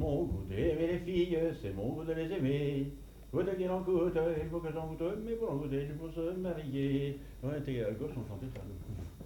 mon goût d'aimer les filles, c'est mon goût de les aimer. Coûte qu'il en coûte, il faut que j'en goûte, mais pour en goûter, il faut se marier. Ouais, t'es à gauche, on chantait ça.